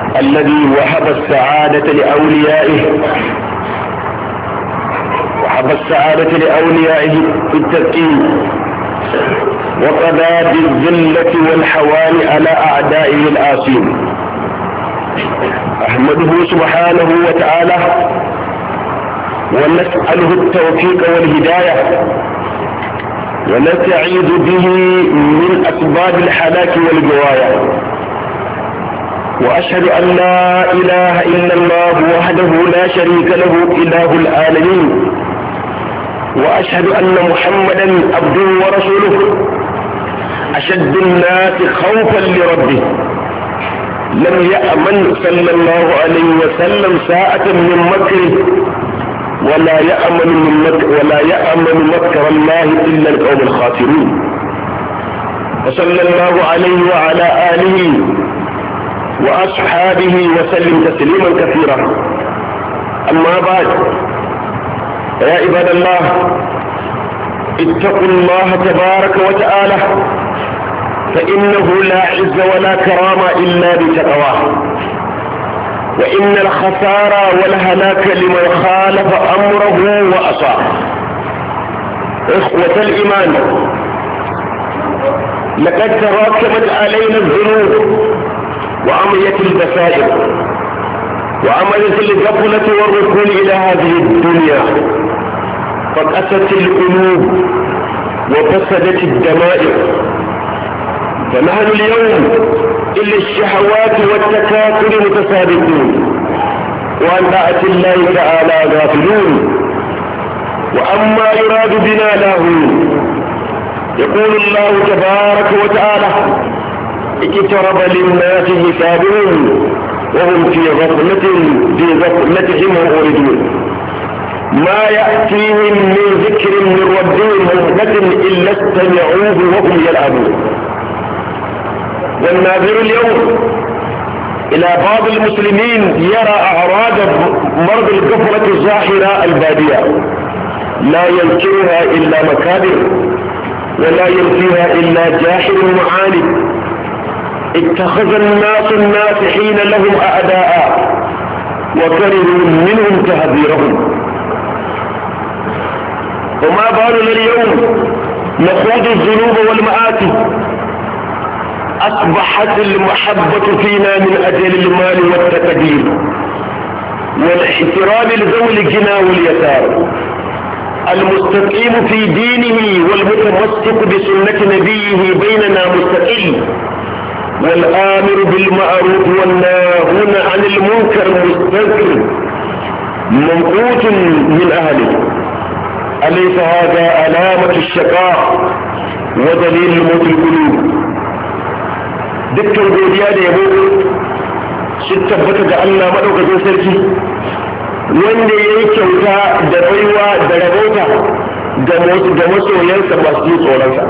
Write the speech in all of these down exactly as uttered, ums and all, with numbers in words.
الذي وهب السعادة لأوليائه وهب السعادة لأوليائه في الترتيب، وقضى بالذلة والحوان على أعدائه الآثين. أحمده سبحانه وتعالى ونسأله التوفيق والهداية، ونستعيذ به من أسباب الحلاك والجوايا. وأشهد أن لا إله إلا الله وحده لا شريك له إله العالمين، وأشهد أن محمدا عبده ورسوله أشد الناس خوفا لربه. لم يأمن صلى الله عليه وسلم ساعة من مكره، ولا يأمن من مكر ولا يأمن مكر الله إلا القوم الخاسرون. وصلى الله عليه وعلى آله وأصحابه وسلم تسليما كثيرا. أما بعد، يا عباد الله، اتقوا الله تبارك وتعالى، فإنه لا عز ولا كرامة إلا بتقواه، وإن الخسارة والهلاك لمن خالف أمره وأصاه. إخوة الإيمان، لقد تراكمت علينا الذنوب وعميت البصائر، وعملت الغفلة والركون إلى هذه الدنيا، فقست القلوب وفسدت الدمائر. فنحن اليوم إلا الشهوات والتكاثر متسابقون، وعن طاعة الله تعالى غافلون، وأما يراد بنا لاهون. يقول الله تبارك وتعالى: اقترب للناس حسابهم وهم في غفلة في غفلتهم معرضون، ما يأتيهم من ذكر من ربهم محدث إلا استمعوه وهم يلعبون. والناظر اليوم إلى بعض المسلمين يرى أعراض مرض الغفلة الظاهرة البادية، لا ينكرها إلا مكابر، ولا ينفيها إلا جاحد معاند. اتخذ الناس الناصحين لهم أعداء، وكرهوا منهم تهذيرهم. وما بالنا اليوم نخوض الذنوب والمآسي، أصبحت المحبة فينا من أجل المال والتقدير والاحترام لذوي الجنى واليسار. المستقيم في دينه والمتمسك بسنة نبيه بيننا مستقل، والآمر بالمعروف والناهون عن المنكر مستنكر منقوط من أهله. أليس هذا علامة الشقاء ودليل موت القلوب؟ dukkan godiya da yabo sun tabbata ga Allah madaukakin sarki, wanda ya yi kyauta da baiwa da rabauta ga masoyansa masu yi tsoronsa.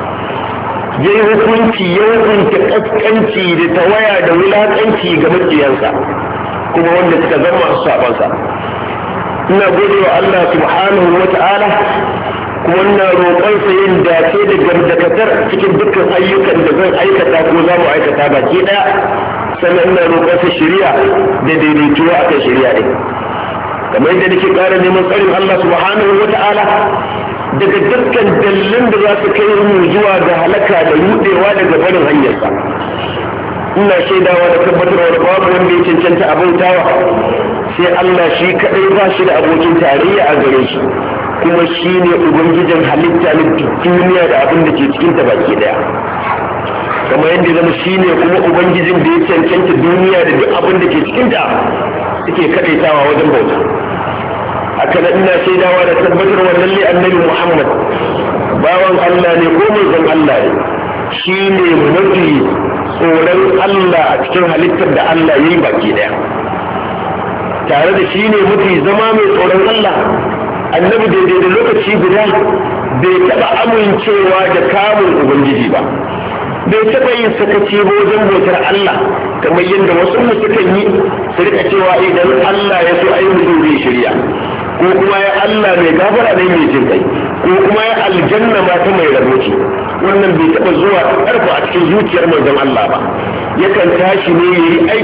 Ya yi hukunci ya hukunta kaskanci da tawaya da wulakanci ga makiyansa, kuma wanda suka zama masu sabansa. Ina gode wa Allah subhanahu wa ta'ala, kuma ina roƙonsa yin dace da gamdakatar cikin dukkan ayyukan da zan aikata ko za mu aikata baki ɗaya. Sannan ina roƙonsa shari'a da daidaituwa akan shari'a ɗin, kamar yadda nake ƙara neman tsarin Allah subhanahu wa ta'ala daga dukkan dalilan da za su kai mu zuwa ga halaka da rudewa daga barin hanyarsa. Ina shaidawa da tabbatarwa da babu wanda ya cancanta abautawa sai Allah shi kadai, ba shi da abokin tarayya a gare shi, kuma shi ne ubangijin halitta na duniya da abin da ke cikin ta baki daya. Kamar yadda zama shi ne kuma ubangijin da ya cancanta duniya da duk abin da ke cikin ta suke kadaitawa wajen bauta. Haka nan ina shaidawa da tabbatarwa lalle annabi Muhammad bawan Allah ne ko manzon Allah ne, shi ne mafi tsoron Allah a cikin halittar da Allah ya yi baki daya. Tare da shi ne mafi zama mai tsoron Allah, annabi daidai da lokaci guda bai taɓa amincewa da kamun ubangiji ba, bai taɓa yin sakaci ba wajen bautar Allah kamar yadda wasu mu sukan yi su rika cewa idan Allah ya so ayi mutum zai shirya, ko kuma ya Allah mai gafara ne mai jin kai, ko kuma ya aljanna ma ta mai raboci. Wannan bai taɓa zuwa ƙarfa a cikin zuciyar manzon Allah ba, yakan tashi ne yayi